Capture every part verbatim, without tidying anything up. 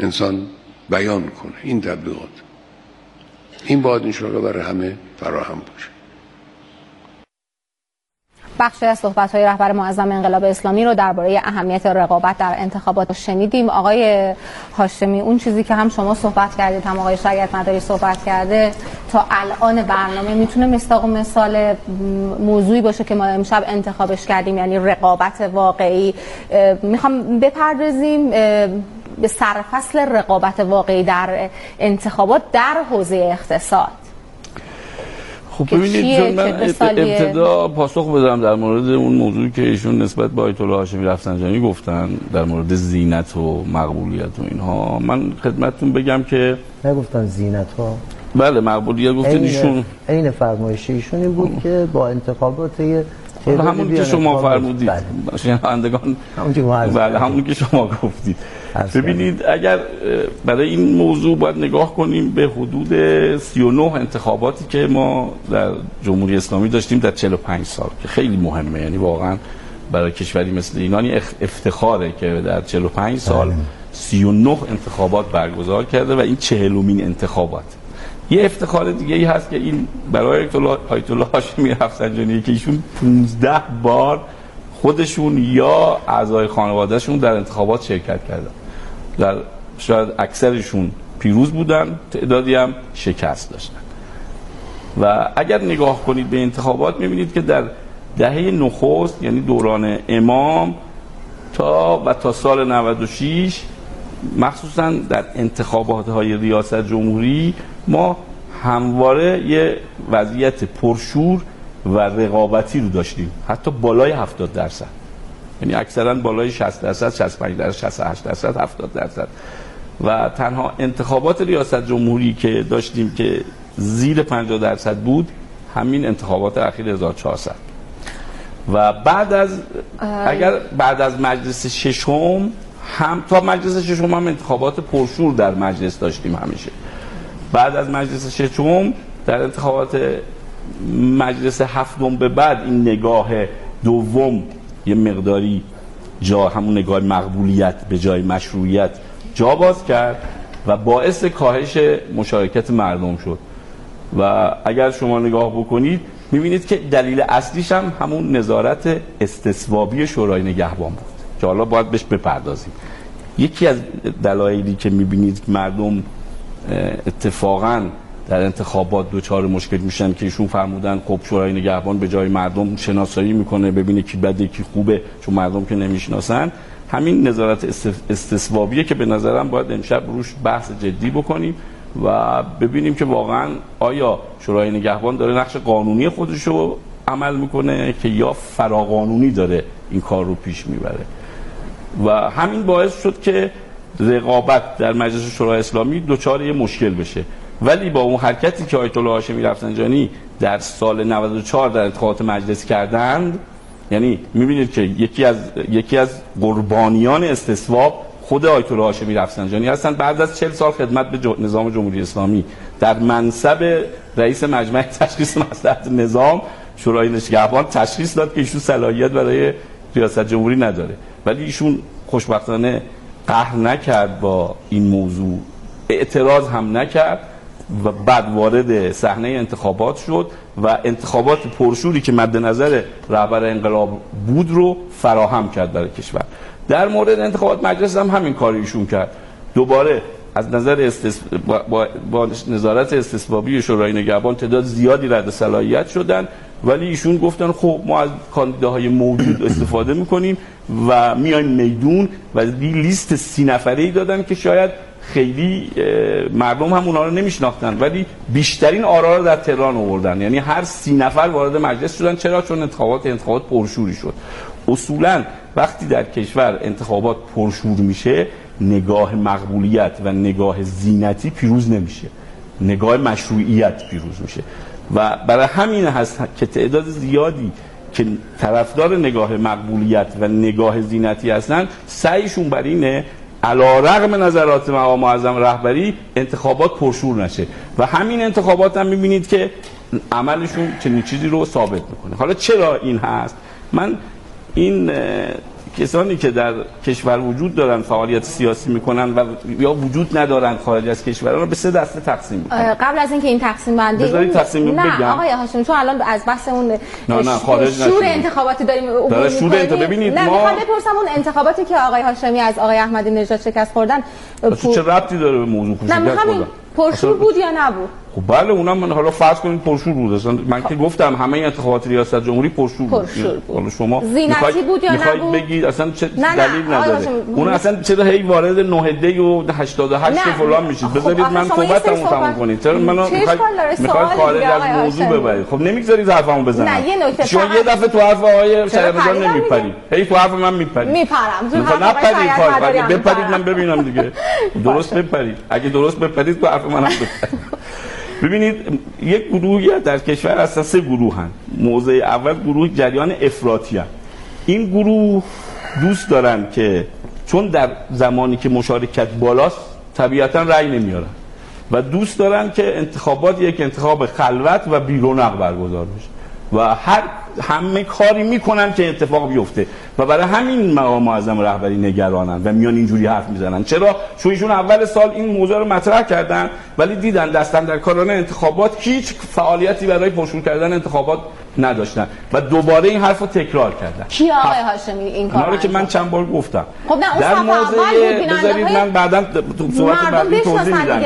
انسان بیان کنه. این تبلیغات این باید انشاءالله برای همه فراهم باشه. بخشی از صحبت‌های رهبر معظم انقلاب اسلامی رو درباره اهمیت رقابت در انتخابات شنیدیم. آقای هاشمی، اون چیزی که هم شما صحبت کردید هم آقای شریعت‌مداری صحبت کرده، تا الان برنامه میتونه مصداق مثال موضوعی باشه که ما امشب انتخابش کردیم، یعنی رقابت واقعی. میخوام بپردازیم به سرفصل رقابت واقعی در انتخابات در حوزه اقتصاد. خب ببینید، چون من ابتدا پاسخ بدم در مورد اون موضوعی که ایشون نسبت به آیت الله هاشمی رفسنجانی گفتن در مورد زینت و مقبولیت و اینها، من خدمتتون بگم که نگفتن زینت ها، بله مقبولیت گفتن ایشون. عین فرمایش ایشون این بود که با انتخابات یه همون که شما فرمودید، شنوندگان همون که بله همون که شما گفتید. ببینید، اگر برای این موضوع باید نگاه کنیم به حدود سی و نه انتخاباتی که ما در جمهوری اسلامی داشتیم در چهل و پنج سال، که خیلی مهمه. یعنی واقعا برای کشوری مثل ایران افتخاره که در چهل و پنج سال سی و نه انتخابات برگزار کرده و این چهلمین انتخابات. یه افتخار دیگه ای هست که این برای آیت الله هاشمی رفسنجانی که ایشون پانزده بار خودشون یا اعضای خانوادهشون در انتخابات شرکت کردن. در شاید اکثرشون پیروز بودن، تعدادی هم شکست داشتن. و اگر نگاه کنید به انتخابات می‌بینید که در دهه نخست، یعنی دوران امام تا و تا سال نود و شش، مخصوصا در انتخابات‌های ریاست جمهوری، ما همواره یه وضعیت پرشور و رقابتی رو داشتیم، حتی بالای هفتاد درصد. یعنی اکثرا بالای شصت درصد، شصت و پنج درصد، شصت و هشت درصد، هفتاد درصد. و تنها انتخابات ریاست جمهوری که داشتیم که زیر پنجاه درصد بود همین انتخابات اخیر هزار و چهارصد. و بعد از اگر بعد از مجلس ششم هم تا مجلس ششم هم انتخابات پرشور در مجلس داشتیم همیشه. بعد از مجلس ششم در انتخابات مجلس هفتم به بعد این نگاه دوم یه مقداری جا همون نگاه مقبولیت به جای مشروعیت جا باز کرد و باعث کاهش مشارکت مردم شد. و اگر شما نگاه بکنید میبینید که دلیل اصلیش هم همون نظارت استصوابی شورای نگهبان بود که حالا باید بهش بپردازیم. یکی از دلایلی که میبینید مردم اتفاقاً در انتخابات دوچار مشکل میشن که ایشون فرمودن خب شورای نگهبان به جای مردم شناسایی میکنه، ببینه کی بده کی خوبه، چون مردم که نمیشناسن. همین نظارت استصوابیه که به نظرم باید امشب روش بحث جدی بکنیم و ببینیم که واقعا آیا شورای نگهبان داره نقش قانونی خودش رو عمل میکنه که یا فراقانونی داره این کار رو پیش میبره. و همین باعث شد که رقابت در مجلس شورای اسلامی دوچار یه مشکل بشه. ولی با اون حرکتی که آیت الله هاشمی رفسنجانی در سال نود و چهار در انتخابات مجلس کردند، یعنی میبینید که یکی از یکی از قربانیان استصواب خود آیت الله هاشمی رفسنجانی هستند. بعد از چهل سال خدمت به نظام جمهوری اسلامی در منصب رئیس مجمع تشخیص مصلحت نظام، شورای نگهبان تشخیص داد که ایشون صلاحیت برای ریاست جمهوری نداره، ولی ایشون خوشبختانه قهر نکرد با این موضوع، اعتراض هم نکرد و بعد وارد صحنه انتخابات شد و انتخابات پرشوری که مد نظر رهبر انقلاب بود رو فراهم کرد برای کشور. در مورد انتخابات مجلس هم همین کاری ایشون کرد. دوباره از نظر استس... با... با... با نظارت استصوابی شورای نگهبان تعداد زیادی رد صلاحیت شدن، ولی ایشون گفتن خب ما از کاندیداهای موجود استفاده میکنیم و میایم میدون و لیست سی نفره‌ای دادن که شاید خیلی مردم هم اونا رو نمیشناختن، ولی بیشترین آرا رو در تهران آوردن. یعنی هر سی نفر وارد مجلس شدن. چرا؟ چون انتخابات انتخابات پرشوری شد. اصولا وقتی در کشور انتخابات پرشور میشه، نگاه مقبولیت و نگاه زینتی پیروز نمیشه، نگاه مشروعیت پیروز میشه. و برای همین هست که تعداد زیادی که طرفدار نگاه مقبولیت و نگاه زینتی هستن، سعیشون بر اینه علیرغم نظرات مقام معظم رهبری انتخابات پرشور نشه و همین انتخابات هم میبینید که عملشون چنین چیزی رو ثابت میکنه. حالا چرا این هست؟ من این کسانی که در کشور وجود دارن فعالیت سیاسی میکنن و یا وجود ندارن خارج از کشور رو به سه دسته تقسیم میکنن. قبل از اینکه این تقسیم بندی بذارید تقسیم بگم. نه آقای هاشمی، چون الان از بحث اون نه نه خارج شور انتخاباتی داریم عبور شور انت... ببینید نه ما میخوام بپرسم اون انتخاباتی که آقای هاشمی از آقای احمدی نژاد شکست خوردن پو... چه ربطی داره به موضوع نه میخوام پرشور بود یا نبود؟ خب بله اونم من حالا فرض کنید پرشور بود. اصلا من که گفتم همه انتخابات ریاست جمهوری پرشور بود. پرشور بود. حالا شما زینتی بود یا میخواید نبود؟ بگید اصلا چه نه دلیل نه. نداره. اون اصلا چرا هی وارد نهده و هشتاد و هشت و فلان میشید؟ بذارید من صحبتمو تموم کنید. چرا منو میخواید میخواید خارج از موضوع ببرید؟ خب نمیگذارید حرفمو بزنم. نه یه نکته شما یه دفعه تو حرف آقای شریعت‌مدار نمیپرید. هی تو حرف من میپرید. میپرم. نپرید بپرید من ببینم دیگه. درست بپرید. اگه درست بپرید تو حرف منم بپرید. ببینید یک گروهی در کشور هستن، سه گروه هستن. موضع اول گروه جریان افراطی هستن. این گروه دوست دارن که چون در زمانی که مشارکت بالاست طبیعتا رأی نمیارن و دوست دارن که انتخابات یک انتخاب خلوت و بی‌رونق برگزار بشه و هر همه کاری میکنن که اتفاق بیفته و برای همین مقام معظم رهبری نگرانن و میان اینجوری حرف میزنن. چرا؟ چون ایشون اول سال این موضوع رو مطرح کردن ولی دیدن دستن در کاران انتخابات هیچ فعالیتی برای پرشور کردن انتخابات نداشتن و دوباره این حرف رو تکرار کردن. کی آقای هاشمی این کارو؟ اینا رو که من چند بار گفتم. خب نه در موضع بذارید من بعداً تو صحبت بعدی توضیح میدم.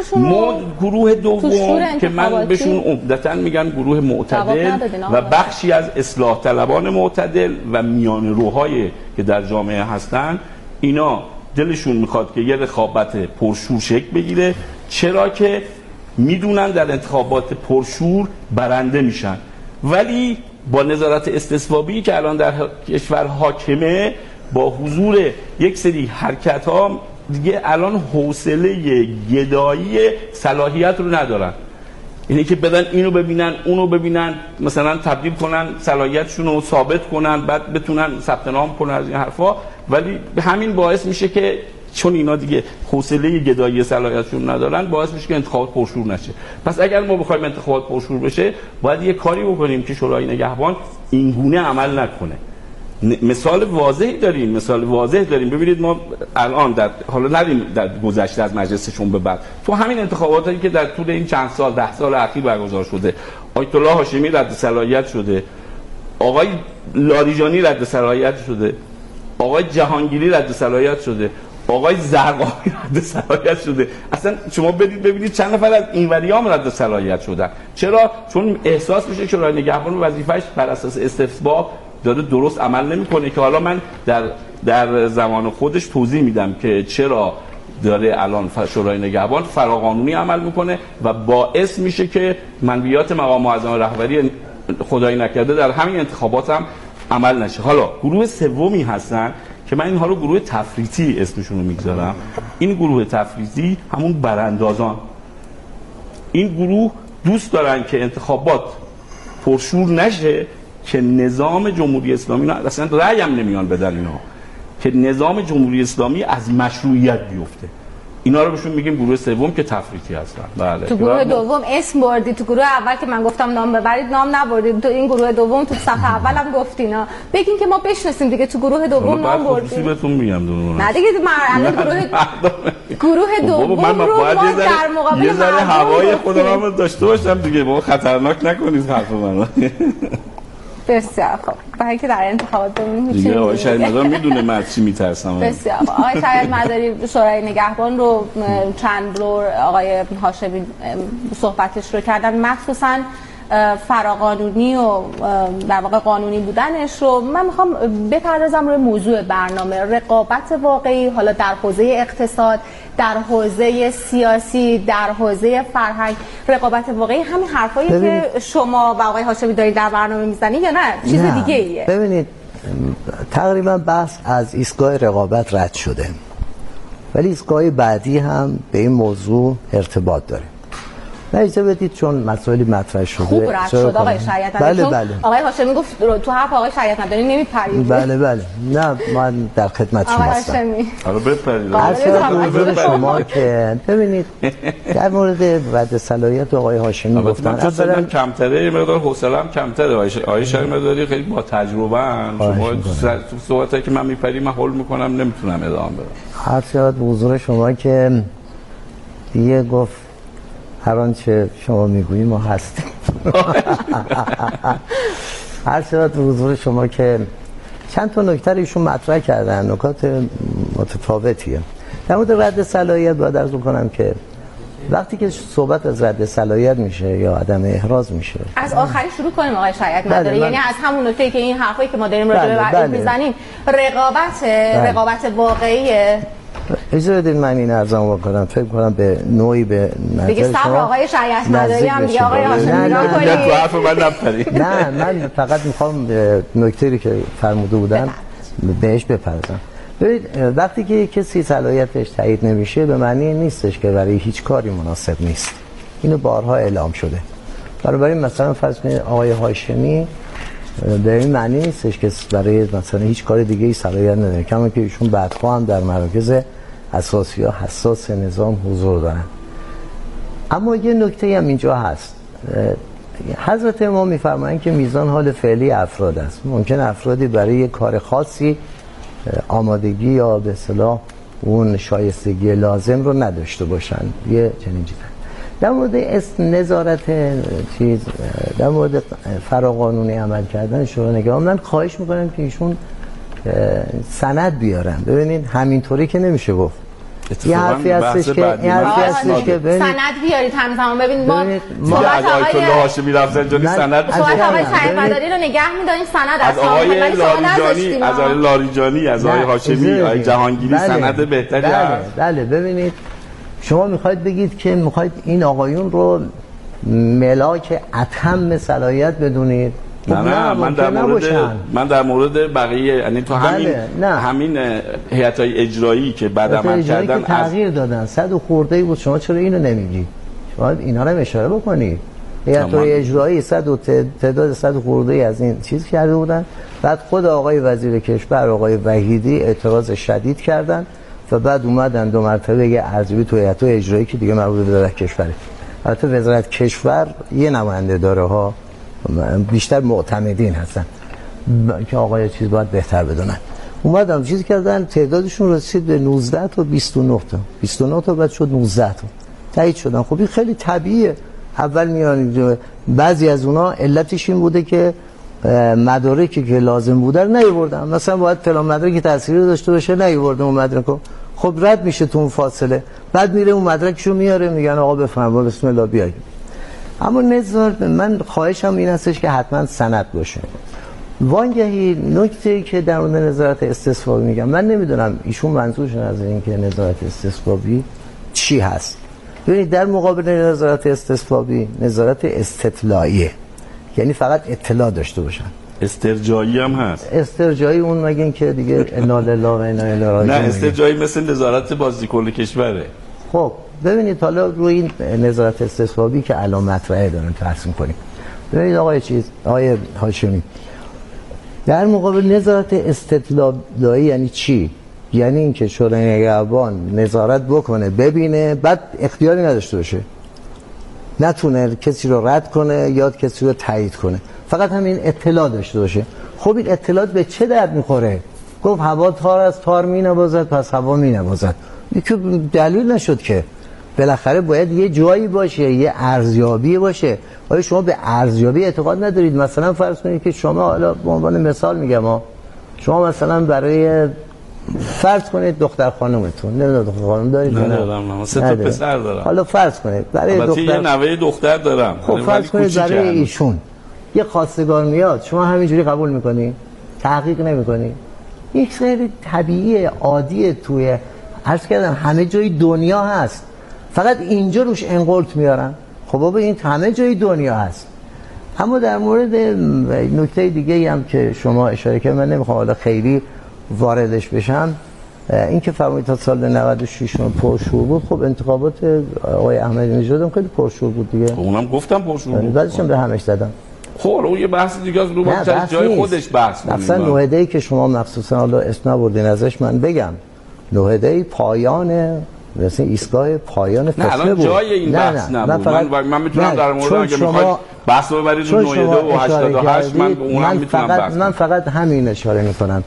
ما گروه دوم که من بهشون عمدتاً میگم گروه معتدل و بخشی از اصلاح طلبان معتدل و میان روهای که در جامعه هستن، اینا دلشون میخواد که یه رقابت پرشور شکل بگیره. چرا که میدونن در انتخابات پرشور برنده میشن ولی با نظارت استصوابی که الان در کشور حاکمه با حضور یک سری حرکت ها دیگه الان حوصله گدایی صلاحیت رو ندارن. اینه که بدن اینو ببینن اونو ببینن مثلا تبدیل کنن صلاحیتشون رو ثابت کنن بعد بتونن ثبت نام کنن از این حرفا، ولی همین باعث میشه که چون اینا دیگه حوصله گدایی صلاحیتشون ندارن باعث میشه که انتخابات پرشور نشه. پس اگر ما بخوایم انتخابات پرشور بشه باید یه کاری بکنیم که شورای نگهبان این گونه عمل نکنه. مثال واضحی داریم مثال واضح داریم ببینید ما الان در حالا ندیم در گذشته از مجلسشون به بعد تو همین انتخاباتی که در طول این چند سال ده سال اخیر برگزار شده آیت الله هاشمی رد صلاحیت شده، آقای لاریجانی رد صلاحیت شده، آقای جهانگیری رد صلاحیت شده، آقای زرقامی رد صلاحیت شده. اصلا شما برید ببینید چند نفر از اینوریام رد صلاحیت شدن. چرا؟ چون احساس میشه که شورای نگهبان وظیفه‌اش بر اساس استثبات داره درست عمل نمیکنه که حالا من در در زمان خودش توضیح میدم که چرا داره الان شورای نگهبان فراقانونی عمل میکنه و باعث میشه که منویات مقام معظم رهبری خدای نکرده در همین انتخابات هم عمل نشه. حالا گروه سومی هستن که من اینها رو گروه تفریطی اسمشون رو میگذارم. این گروه تفریطی همون براندازان، این گروه دوست دارن که انتخابات پرشور نشه که نظام جمهوری اسلامی نه اصلا رأی هم نمیان بدن اینا که نظام جمهوری اسلامی از مشروعیت بیفته. اینا رو بهشون میگیم گروه سوم که تفریطی هستن. بله. تو گروه دوم اسم بردی، تو گروه اول که من گفتم نام ببرید نام نبردید، تو این گروه دوم تو صفحه اولم گفتینا بگین که ما بشناسیم دیگه. تو گروه دوم نام بردید بهتون میگم دوم نه دیگه من گروه گروه دوم من رو باید ما در مقابل یه ذره هوای خودم داشته باشم دیگه. ما خطرناک نکنید حرف منو. بسیار خوب. برای که در انتخابات ببینیم دیگه آقای شریعت‌مدار میدونه من از چی میترسم. بسیار خوب. آقای شریعت‌مداری شورای نگهبان رو چند بار آقای هاشمی صحبتش رو کردن، مخصوصا فراقانونی و در واقع قانونی بودنش رو. من میخوام بپردازم روی موضوع برنامه رقابت واقعی، حالا در حوزه اقتصاد، در حوزه سیاسی، در حوزه فرهنگ. رقابت واقعی همین حرفایی که شما و آقای هاشمی دارید در برنامه میزنید یا نه چیز نه. دیگه ایه؟ ببینید تقریبا بحث از ایستگاه رقابت رد شده ولی ایستگاه بعدی هم به این موضوع ارتباط داره. نه اجازه بدید چون مسائلی مطرح شده خوب رد شد آقای شریعت مداری. بله چون بله. آقای هاشمی گفت تو حرف آقای شریعت مداری نمیپرید. بله بله نه من در خدمت شما هستم. آقای هاشمی حالا بپرید. حضور شما که ببینید در مورد رد صلاحیت آقای هاشمی گفتن اصلا کمتره مقدار حوصله‌ام کمتره. آقای شریعت مداری خیلی با تجربه ان. شما تو صحبتایی که من میپریم من حل میکنم نمیتونم ادامه بدم. هر شد حضور شما که دیگه گفت هر آنچه شما میگویید ما هستیم. هر شد حضور شما که چند تا نکته ایشون مطرح کردن، نکات متفاوتیه. در مورد رد صلاحیت باید عرض کنم که وقتی که صحبت از رد صلاحیت میشه یا عدم احراز میشه، از آخری شروع کنیم آقای شریعت مداری. یعنی از همون نکته‌ای که این حرفایی که ما داریم راجع به وعید میزنیم رقابت بله. رقابت واقعیه. اجازه بدید من این ارزام بکنم. فکر کنم به نوعی به نظر دیگه صبر آقای شریعت مداری هم دیگه آقای هاشمی نگاه کنید. تو حرف من نپرید. نه من فقط میخوام نکته‌ای که فرموده بودن بهش بپردازم. ببینید وقتی که کسی صلاحیتش تایید نمیشه به معنی نیستش که برای هیچ کاری مناسب نیست. اینو بارها اعلام شده. برای مثلا فرض کنید آقای هاشمی به این معنی نیستش که برای مثلا هیچ کار دیگه ای صلاحیت نداره، کما که ایشون بعدها هم در مراکز اساسی و حساس نظام حضور دارن. اما یه نکته هم اینجا هست. حضرت امام میفرمایند که میزان حال فعلی افراد است. ممکن افرادی برای یک کار خاصی آمادگی یا به اصطلاح اون شایستگی لازم رو نداشته باشن. یه چنین چیزی. در مورد نظارت چیز در مورد فراقانونی عمل کردن شورای نگهبان من خواهش میکنم که ایشون سند بیارن. ببینید همینطوری که نمیشه گفت. یه حرفی هستش که این حرفی هستش که سند بیارید همزمان. ببینید ما ما آیت الله هاشمی رفسنجانی سند صحبت آقای شریعت مداری رو نگه می‌داریم سند از آقای لاریجانی از آقای لاریجانی از آقای هاشمی آقای جهانگیری سند بهتری هست. بله ببینید شما میخواید بگید که میخواید این آقایون رو ملاک اتم صلاحیت بدونید. نه نه من در مورد من در مورد بقیه یعنی تو همین نه. همین هیئت‌های اجرایی که بعد عمل کردن که تغییر از... دادن صد و خورده‌ای بود. شما چرا اینو نمیگید؟ شما اینا رو اشاره بکنید. هیئت‌های اجرایی صد و تعداد صد و خورده‌ای از این چیز کرده بودن. بعد خود آقای وزیر کشور آقای وحیدی اعتراض شدید کردن و بعد اومدن دو مرتبه یه ارزیابی تو هیئت‌های اجرایی که دیگه مربوط به وزارت کشوره. البته وزارت کشور یه نماینده داره ها، بیشتر معتمدین هستن که آقای چیز باید بهتر بدونن. اومدن چیز کردن تعدادشون رسید به نوزده تا بیست و نه تا بیست و نه تا بعد شد نوزده تا تایید شدن. خب این خیلی طبیعیه. اول میان بعضی از اونا علتش این بوده که مدارکی که لازم بوده رو نیاوردن. مثلا باید فلان مدرکی تأثیری داشته باشه نیاوردن اون مدرکو. خب رد میشه تو اون فاصله. بعد میره اون مدرکشو میاره میگن آقا بفرما بسم الله بیاید. اما نظر من خواهشم این هستش که حتما سند باشه. وانگهی نکته که در مورد نظارت استصوابی میگم من نمیدونم ایشون منظورشون از این که نظارت استصوابی چی هست. ببینید در مقابل نظارت استصوابی نظارت استطلاعیه، یعنی فقط اطلاع داشته باشن. استرجاعی هم هست. استرجاعی اون مگه که دیگه انا لله و انا الیه راجعون. نه استرجاعی مثل نظارت بازیکن کشوره. خب ببینید حالا روی این نظارت استصوابی که الان مطرحه دارن ترسیم کنیم. ببینید آقای چیز آقای هاشمی در مقابل نظارت استطلاعی یعنی چی؟ یعنی اینکه شورای نگهبان نظارت بکنه ببینه بعد اختیاری نداشته باشه، نتونه کسی رو رد کنه یا کسی رو تایید کنه، فقط همین اطلاع داشته باشه. خب این اطلاعات به چه درد میخوره؟ گفت هوا تار از تار می نوازد پس هوا می نوازد. یکی دلیل نشد که بالاخره باید یه جایی باشه، یه ارزیابی باشه. آیا شما به ارزیابی اعتقاد ندارید؟ مثلا فرض کنید که شما حالا به عنوان مثال میگم ها شما مثلا برای فرض کنید دختر خانومتون نمیدونم دختر خانوم دارید نه دارم من سه تا پسر دارم. حالا فرض کنید برای دختر یه نوه دختر دارم. خب فرض کنید برای ایشون یه خواستگار میاد شما همینجوری قبول میکنی؟ تحقیق نمیکنی؟ یک خیلی طبیعی عادیه توی عرض کردم همه جای دنیا هست، فقط اینجا روش انقلت میارن. خب بابا این همه جای دنیا هست. اما در مورد نکته دیگه هم که شما اشاره کردید من نمیخوام حالا خیلی واردش بشم، این که فرمودید تا سال نود و شش پرشور بود، خب انتخابات آقای احمدی نژاد هم خیلی پرشور بود دیگه. اونم گفتم پرشور بود. بعدش هم به همش زدم. خب اون یه بحث دیگه از رو با جای خودش بحث کنیم. مثلا نوهده‌ای که شما مخصوصا حالا اسم نبردین ازش، من بگم نوهده‌ای پایان مثلا ایستگاه پایان فصل بود. نه الان جای این بحث نه، نبود. من, من, من میتونم در مورد اگه میخواید بحث رو ببرید رو نوهده و هشتاد و هشت من اونم میتونم بحث من فقط همین اشاره میکنم.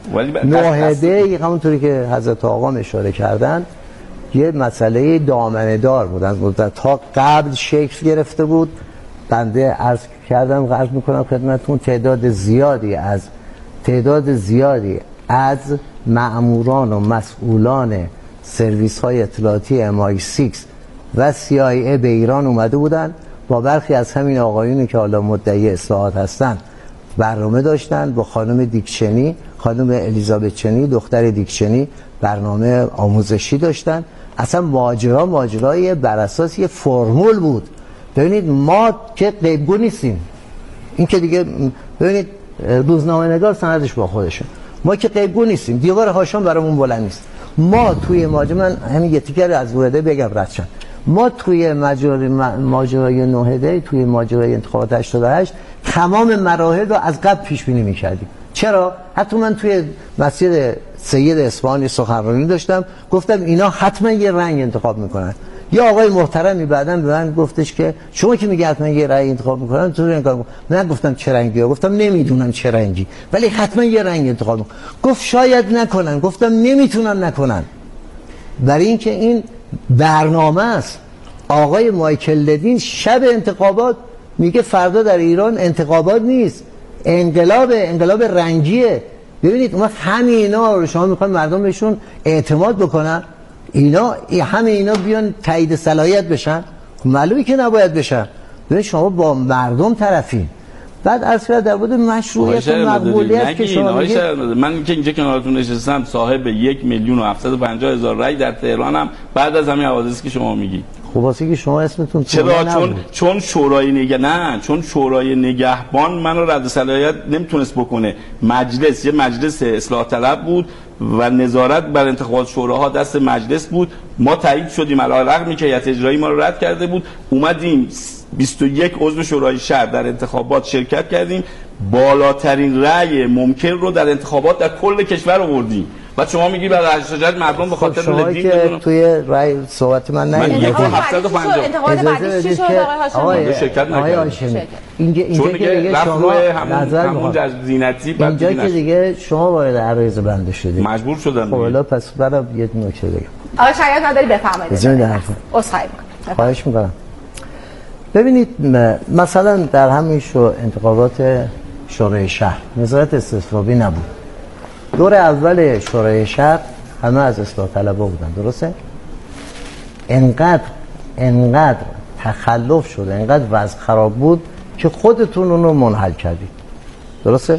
نوهده همونطوری که حضرت آقا اشاره کردن یه مسئله دامنه دار بود، از مدت تا قبل شکل گرفته بود. بنده عرض کردم عرض میکنم خدمتتون تعداد زیادی از تعداد زیادی از مأموران و مسئولان سرویس های اطلاعاتی ام آی شش و سی آی ای به ایران اومده بودن، با برخی از همین آقایونی که حالا مدعی اصلاحات هستن برنامه داشتن، با خانم دیکچنی، خانم الیزابت چنی دختر دیکچنی برنامه آموزشی داشتن. اصلا ماجرا ماجرای بر اساس یه فرمول بود. ببینید ما که غیبگو نیستیم، این که دیگه ببینید روزنامه نگار سندش با خودشه، ما که غیبگو نیستیم، دیوار هاشم برامون بلند نیست. ما توی ماجرا، من همین یه تیکر از نوهده بگم ردشن، ما توی ماجرای ماجرای نوهده توی ماجرای انتخابات هشتاد و هشت تمام مراحل رو از قبل پیش بینی می‌کردیم. چرا؟ حتی من توی مسجد سید اصفهانی سخنرانی داشتم، گفتم اینا حتما یه رنگ انتخاب میکنن. یا آقای محترمی بعداً به من گفتش که شما که میگی حتما یه رنگ انتخاب میکنن تو انکار میکنن. من گفتم چه رنگی ها؟ گفتم نمیدونم چه رنگی، ولی حتما یه رنگ انتخاب میکنن. گفت شاید نکنن. گفتم نمیتونن نکنن، برای اینکه این برنامه است. آقای مایکل لدین شب انتخابات میگه فردا در ایران انتخابات نیست، انقلاب انقلاب رنگیه. ببینید اون همین اینا رو شما میخواین مردم بهشون اعتماد بکنن، اینا همه اینا بیان تایید صلاحیت بشن؟ معلومه که نباید بشن. ببین شما با مردم طرفین. بعد عرض کرد در مورد مشروعیت و مقبولیت که شما میگید، من که اینجا کنارتون نشستم صاحب یک میلیون و هفتصد و پنجاه هزار رای در تهرانم بعد از همین حوادثی که شما میگی. خب واسه که شما اسمتون چرا؟ چون چون شورای نگه نه چون شورای نگهبان منو رد صلاحیت نمیتونست بکنه. مجلس یه مجلس اصلاح طلب بود و نظارت بر انتخابات شوراها دست مجلس بود. ما تایید شدیم علی رغمی که هیئت اجرایی ما رو رد کرده بود، اومدیم بیست و یک عضو شورای شهر در انتخابات شرکت کردیم، بالاترین رأی ممکن رو در انتخابات در کل کشور آوردیم. بعد شما میگی برای هشتاد ما به خاطر لدین که توی رأی صحبت من نه هفتصد و پنجاه انتخابات بعدی چی شد آقای هاشمی؟ شرکت نکردیم. اینجا اینجا که دیگه شما نظر همون از زینتی اینجا که دیگه شما وارد عرایض بنده شدید، مجبور شدم. خب حالا پس برام یه نکته بگم. آقای شریعت مداری بفرمایید. عذرخواهی می‌کنم. خواهش می‌کنم. ببینید مثلا در همین شو انتخابات شورای شهر نظارت استثبابی نبود. دور اول شورای شهر همه از اصلاح طلبا بودن، درسته؟ انقدر انقدر تخلف شده، انقدر وضع خراب بود که خودتون اونو منحل کردید، درسته؟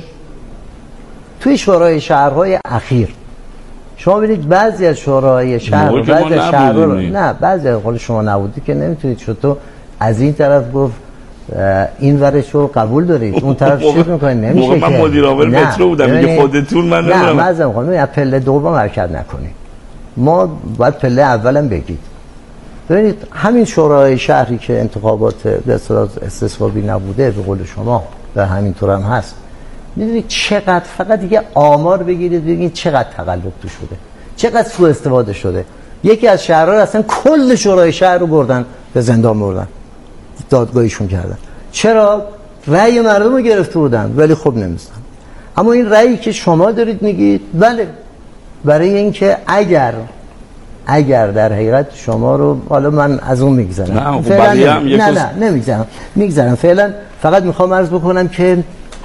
توی شورای شهرهای اخیر شما ببینید بعضی از شورای شهر و بعضی از شهرها رو نه بعضی از قول شما نبودی که نمیتونید چطور از این طرف گفت این ورش رو قبول دارید اون طرف چی میکنید؟ نمیشه که من مدیر عامل مترو بودم میگه خودتون من نه مثلا میگم پله دوم حرکت نکنید، ما باید پله اولم بگید. ببینید همین شورای شهری که انتخابات به اصطلاح استثبابی نبوده به قول شما و همینطور هم هست، میدونید چقدر فقط دیگه آمار بگیرید ببینید چقدر تقلب تو شده، چقدر سوء استفاده شده. یکی از شهرها اصلا کل شورای شهر رو بردن به زندان بردن، دادگاهیشون کردن. چرا؟ رأی مردم رو گرفته بودن ولی خب نمیستن. اما این رأیی که شما دارید میگید بله، برای اینکه اگر اگر در حقیقت شما رو حالا من از اون میگذرم نه فعلا نمی... نه نه نمیگذرم میگذرم فعلا فقط میخوام عرض بکنم که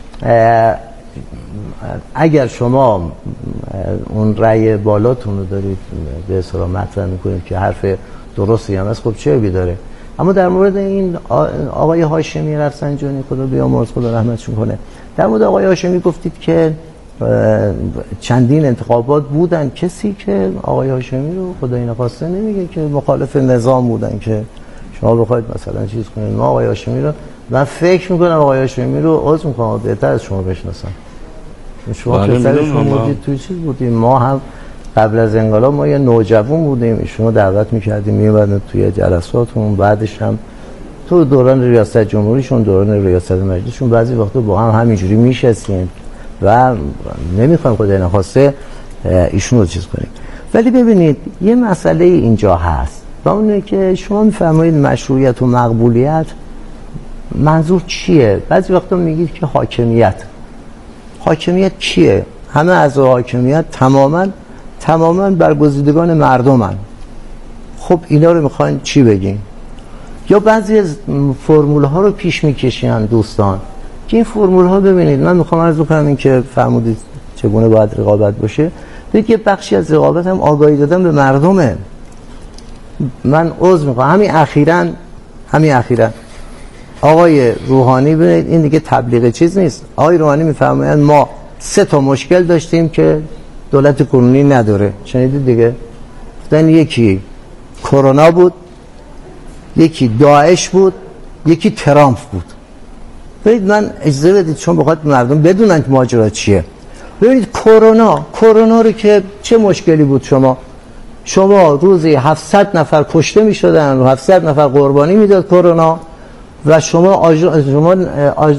اگر شما اون رأی بالاتون رو دارید به اصطلاح مطرح میکنید که حرف درستی هم هست، خب چه عیبی داره. اما در مورد این آقای هاشمی رفسنجانی خدا بیامرز خدا رحمتشون کنه، در مورد آقای هاشمی گفتید که چندین انتخابات بودن، کسی که آقای هاشمی رو خدای نخواسته نمیگه که مخالف نظام بودن که شما بخواید مثلا چیز کنید. ما آقای هاشمی رو من فکر میکنم آقای هاشمی رو عذر میخوام بهتر از شما بشناسم، شما پسرشون بودید توی چیز بودیم، ما هم قبل از انقلاب ما یه نوجوان بودیم، ایشونو دعوت میکردیم میومدن توی جلساتمون، بعدش هم تو دوران ریاست جمهوریشون، دوران ریاست مجلسشون بعضی وقتا با هم همینجوری میشستیم و نمیخوایم خدای نخواسته ایشون رو چیز کنیم. ولی ببینید یه مسئله اینجا هست و اونه که شما میفرمایید مشروعیت و مقبولیت منظور چیه؟ بعضی وقتا میگید که حاکمیت. حاکمیت چیه؟ همه از حاکمیت تماما تماما برگزیدگان مردمن. خب اینا رو میخواین چی بگین؟ یا بعضی از فرمول ها رو پیش میکشین دوستان که این فرمول ها ببینید، من میخوام عرض کنم این که فرمودید چگونه باید رقابت باشه، بگید یه بخشی از رقابت هم آگاهی دادن به مردمه. من عذر میخوام همین اخیراً همین اخیراً آقای روحانی ببینید این دیگه تبلیغ چیز نیست، آقای روحانی میفرمایند ما سه تا مشکل داشتیم که دولت کنونی نداره. شنیدید دیگه؟ گفتن یکی کرونا بود، یکی داعش بود، یکی ترامپ بود. ببینید من اجازه بدید چون بخواد مردم بدونن که ماجرا چیه. ببینید کرونا کرونا رو که چه مشکلی بود شما شما روزی هفتصد نفر کشته میشدن و هفتصد نفر قربانی میداد کرونا و شما آج... شما آج...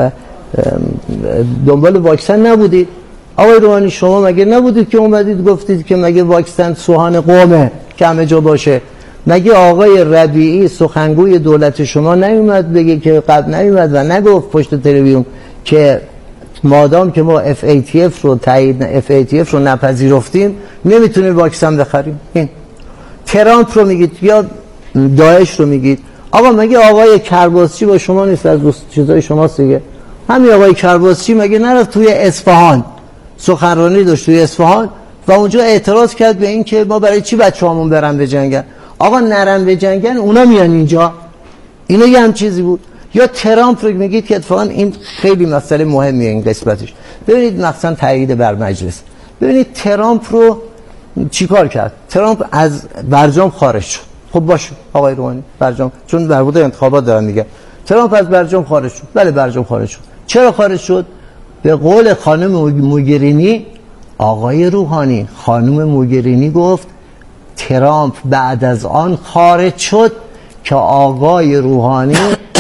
دنبال واکسن نبودید. آقای روحانی شما مگه نبودید که اومدید گفتید که مگه واکسن سوهان قومه که همه جا باشه؟ مگه آقای ربیعی سخنگوی دولت شما نیومد بگه که قبل نیومد و نگفت پشت تلویزیون که مادام که ما اف ای تی اف رو تایید اف ای تی اف رو نپذیرفتیم نمیتونیم واکسن بخریم؟ این ترامپ رو میگید یا داعش رو میگید. آقا مگه آقای کرباسچی با شما نیست؟ از دوست چیزای شماست دیگه. همین آقای کرباسچی مگه نرفت توی اصفهان سخنرانی داشت توی اصفهان و اونجا اعتراض کرد به این که ما برای چی بچه‌هامون برن به جنگن؟ آقا نرن به جنگن اونا میان اینجا. اینا یه هم چیزی بود. یا ترامپ رو میگید که اتفاقا این خیلی مسئله مهمیه این قسمتش. ببینید مثلا تایید بر مجلس. ببینید ترامپ رو چیکار کرد؟ ترامپ از برجام خارج شد. خب باشه آقای روحانی برجام، چون در مورد انتخابات دارن میگه ترامپ از برجام خارج شد. بله برجام خارج شد. چرا خارج شد؟ به قول خانم موگرینی، آقای روحانی خانم موگرینی گفت ترامپ بعد از آن خارج شد که آقای روحانی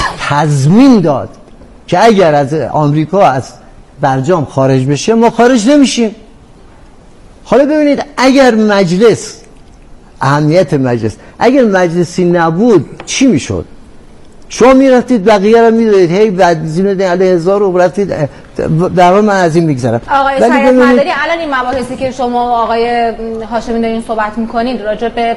تضمین داد که اگر از آمریکا از برجام خارج بشه ما خارج نمیشیم. حالا ببینید اگر مجلس، اهمیت مجلس، اگر مجلسی نبود چی میشد؟ شما میرفتید بقیه رو میدادید هی بعد زین علیه هزار رو رفتید. در حال من از این میگذرم. آقای شریعت مداری الان این مباحثی که شما و آقای هاشمی دارین صحبت میکنید راجع به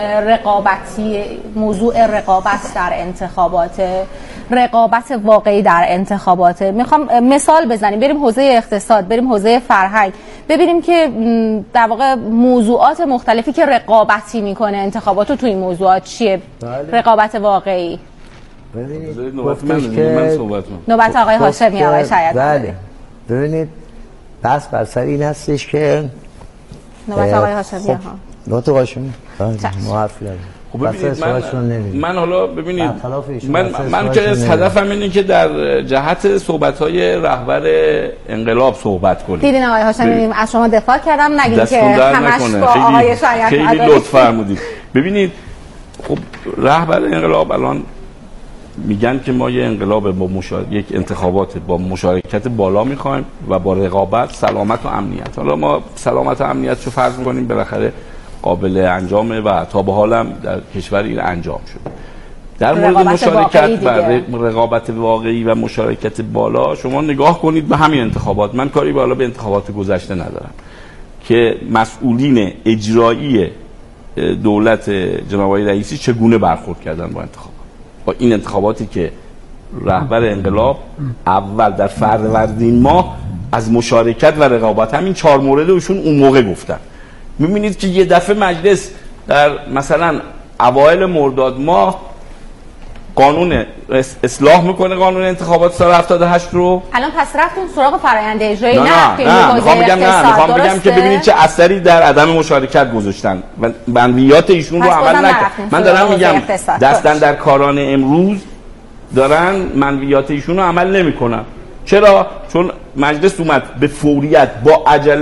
رقابتی، موضوع رقابت در انتخابات، رقابت واقعی در انتخابات، میخوام مثال بزنیم، بریم حوزه اقتصاد، بریم حوزه فرهنگ، ببینیم که در واقع موضوعات مختلفی که رقابتی میکنه انتخابات رو تو این موضوعات چیه؟ بله. رقابت واقعی. ببینید نوبت که من صحبت کنم. نوبت آقای هاشمی، آقای شریعت. بله. ببینید بس بر سر این هستش که نوبت آقای هاشمی ها. نوبت آقای هاشمی. ما حرف داریم. خب ببینید من, من حالا ببینید من من که از هدفم اینه که در جهت صحبت‌های رهبر انقلاب صحبت کنیم. دیدین آقای هاشمی از شما دفاع کردم، نگید که همش با آقای شریعت خیلی لطف فرمودید. ببینید خب رهبر انقلاب الان میگن که ما یه انقلاب با مشارکت، یک انتخابات با مشارکت بالا میخوایم و با رقابت، سلامت و امنیت. حالا ما سلامت و امنیت رو فرض میکنیم بالاخره قابل انجامه و تا به حالم در کشور این انجام شد. در مورد مشارکت و رقابت واقعی و مشارکت بالا شما نگاه کنید به همین انتخابات. من کاری بالا به انتخابات گذشته ندارم که مسئولین اجرایی دولت جناب آقای رئیسی چگونه برخورد کردن با انتخابات، با این انتخاباتی که رهبر انقلاب اول در فروردین ماه از مشارکت و رقابت همین چهار مورد ایشون اون موقع گفتن. می‌بینید که یه دفعه مجلس در مثلا اوایل مرداد ماه قانون اصلاح میکنه، قانون انتخابات سال هفتاد و هشت رو. الان پس رفتون سراغ فرآیند اجرایی؟ نه نه نه میخوام بگم نه میخوام بگم که ببینید چه اثری در عدم مشارکت گذاشتن و بندیات ایشون رو عمل نکردن. من دارم میگم دستن در کاران امروز دارن منویات ایشون رو عمل نمیکنن. چرا؟ چون مجلس اومد به فوریت با عجله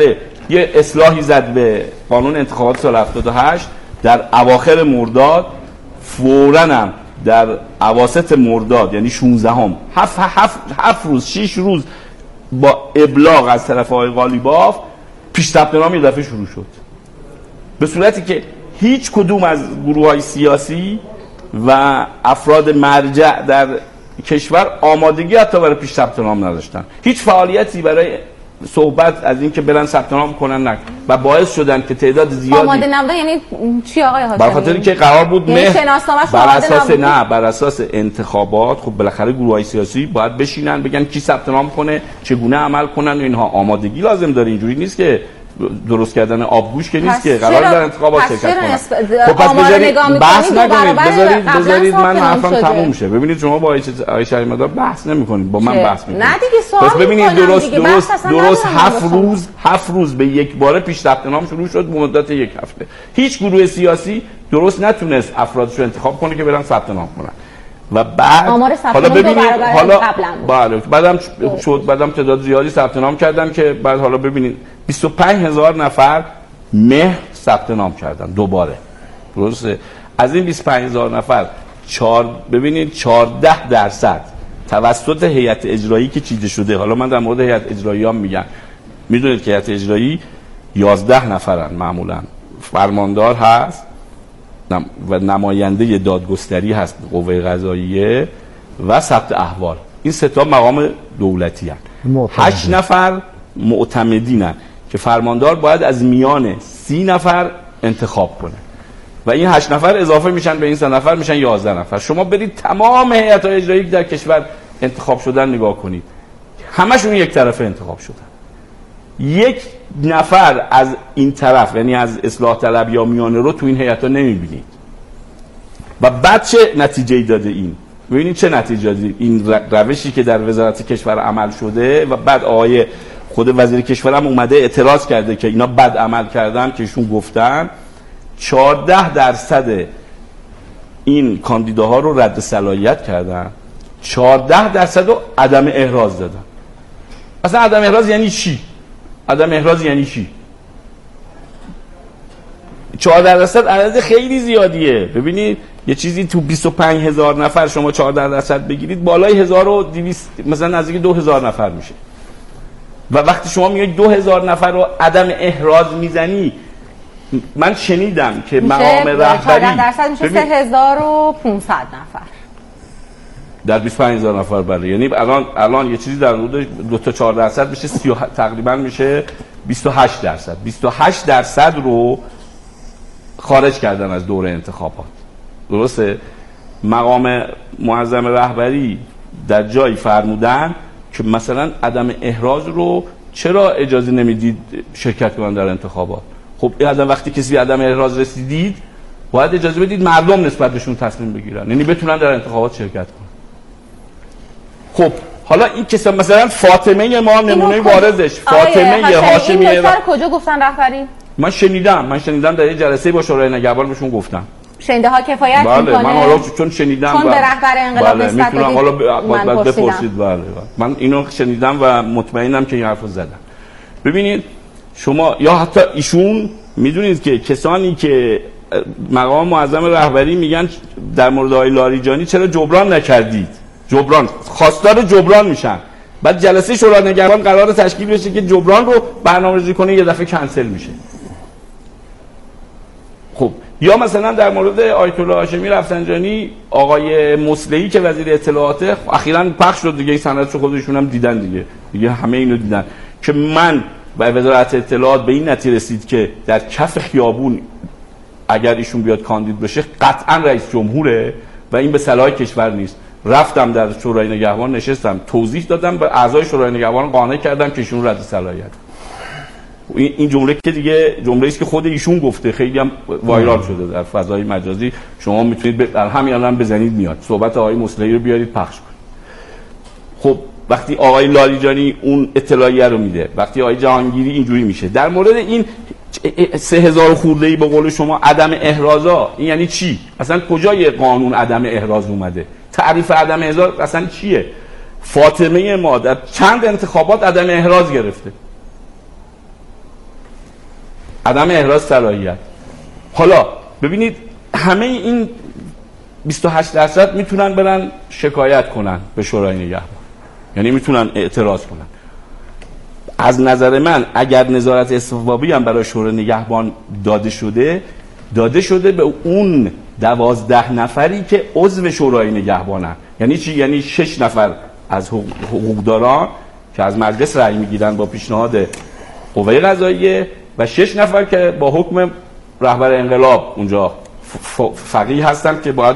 یه اصلاحی زد به قانون انتخابات سال هفتاد و هشت در اواخر مرداد، فوراً هم در اواسط مرداد یعنی شانزده هم هفت, هفت, هفت روز شش روز با ابلاغ از طرف آقای قالیباف پیش ثبت نام یه دفعه شروع شد، به صورتی که هیچ کدوم از گروه‌های سیاسی و افراد مرجع در کشور آمادگی حتی برای پیش ثبت نام نداشتن، هیچ فعالیتی برای صحبت از این که برن ثبت نام کنن نک و باعث شدن که تعداد زیادی آماده نبودن. یعنی چی آقای هاشمی؟ بر خاطری که قرار بود یعنی مه بر اساس نه بر اساس انتخابات خب بالاخره گروه‌های سیاسی باید بشینن بگن کی ثبت نام کنه، چگونه عمل کنن و اینها. آمادگی لازم داره، اینجوری نیست که درست کردن آبگوش که نیست که قرار در انتخابات شرکت کنن. خب پس بذارید بحث نکنید، بذارید بذارید من حرفم تموم شه. ببینید شما با آقای شهریم‌مدار بحث نمی‌کنید، با من بحث می‌کنید. نه دیگه سوال پس ببینید درست درست درست هفت روز هفت روز به یک باره پیش ثبت نام شروع شد به مدت یک هفته. هیچ گروه سیاسی درست نتونست افرادش رو انتخاب کنه که برن ثبت نام کنن. و بعد حالا ببینید حالا بله بعدم شد بعدم تعداد زیادی ثبت نام کردن که بعد حالا ببینید بیست و پنج هزار نفر مهر ثبت نام کردن دوباره. درسته؟ از این بیست و پنج هزار نفر چهار ببینید چهارده درصد توسط هیئت اجرایی که چیده شده. حالا من در مورد هیئت اجرایی هم میگم، میدونید که هیئت اجرایی یازده نفرن، معمولا فرماندار هست و نماینده دادگستری هست قوه قضاییه و ثبت احوال. این سه تا مقام دولتی هستند. هشت نفر معتمدینن که فرماندار باید از میان سی نفر انتخاب کنه و این هشت نفر اضافه میشن به این سه نفر میشن یازده نفر. شما برید تمام هیئت‌های اجرایی که در کشور انتخاب شدن نگاه کنید، همشون یک طرفه انتخاب شدن. یک نفر از این طرف یعنی از اصلاح طلب یا میانه رو تو این هیئت‌ها نمیبینید. و بعد چه نتیجه‌ای داده این؟ ببینید چه نتیجه داده این روشی که در وزارت کشور عمل شده و بعد آقای خود وزیر کشور هم اومده اعتراض کرده که اینا بد عمل کردن که ایشون گفتن چهارده درصد این کاندیداها رو رد صلاحیت کردن، چهارده درصد رو عدم احراز دادن. اصلا عدم احراز یعنی چی؟ عدم احراز یعنی چی؟ چهارده درصد عدد خیلی زیادیه. ببینید یه چیزی تو بیست و پنج هزار نفر شما چهارده درصد بگیرید بالای هزار و دویست مثلا نزدیک دو هزار نفر میشه. و وقتی شما میگید دو هزار نفر رو عدم احراز میزنی، من شنیدم که مقام رهبری چهارده درصد میشه سه هزار و پانصد نفر در بیست و پنج هزار نفر بله. یعنی الان الان یه چیزی در حدود دو تا چهار درصد میشه سی تقریبا میشه بیست و هشت درصد. بیست و هشت درصد رو خارج کردن از دوره انتخابات. درسته؟ مقام معظم رهبری در جایی فرمودن که مثلا عدم احراز رو چرا اجازه نمیدید شرکت کنن در انتخابات؟ خب عدم وقتی کسی عدم احراز رسیدید باید اجازه بدید مردم نسبت بهشون تصمیم بگیرن، یعنی بتونن در انتخابات شرکت کنن. خب حالا این کسا مثلا فاطمه ما نمونه بارزش فاطمه هاشمی این دکتر کجا گفتن رهبری؟ من شنیدم من شنیدم در یه جلسه با شورای نگهبان بهشون گفتم. شنیده ها کفایت بله میکنه؟ من حالا چون شنیدم چون به رهبر انقلاب بله نسبت میتونم حالا ب... بپرسید. بله بله من اینو شنیدم و مطمئنم که این حرفو زدم. ببینید شما یا حتی ایشون میدونید که کسانی که مقام معظم رهبری میگن در مورد آقای لاریجانی چرا جبران نکردید؟ جبران خواستار جبران میشن، بعد جلسه شورای نگهبان قرار تشکیل بشه که جبران رو برنامه‌ریزی کنه، یه دفعه کنسل میشه. خب یا مثلا در مورد آیت الله هاشمی رفسنجانی آقای مصلحی که وزیر اطلاعات اخیراً پخش شد دیگه، این سندشو خودشون هم دیدن دیگه دیگه همه اینو دیدن که من و وزارت اطلاعات به این نتیجه رسید که در کف خیابون اگر ایشون بیاد کاندید بشه قطعا رئیس جمهوره و این به صلاح کشور نیست. رفتم در شورای نگهبان نشستم توضیح دادم، به اعضای شورای نگهبان قانع کردم که ایشون رد صلاحیت. این جمله که دیگه جمله‌ای است که خود ایشون گفته، خیلی هم وایرال شده در فضای مجازی، شما میتونید در همین الان بزنید میاد صحبت آقای مصلحی رو بیارید پخش کنید. خب وقتی آقای لاریجانی اون اطلاعیه رو میده، وقتی آقای جهانگیری اینجوری میشه، در مورد این سه هزار خورده‌ای به قول شما عدم احرازا، این یعنی چی؟ اصلا کجای قانون عدم احراز اومده؟ تعریف عدم احراز اصلا چیه؟ فاطمه ما در چند انتخابات عدم احراز گرفته، عدم احراز صلاحیت. حالا ببینید همه این بیست و هشت درصد میتونن برن شکایت کنن به شورای نگهبان، یعنی میتونن اعتراض کنن. از نظر من اگر نظارت استخباری هم برای شورای نگهبان داده شده داده شده به اون دوازده نفری که عضو شورای نگهبانن. یعنی چی؟ یعنی شش نفر از حقوقداران که از مجلس رأی میگیرن با پیشنهاد قوه قضاییه و شش نفر که با حکم رهبر انقلاب اونجا فقیه هستن که باید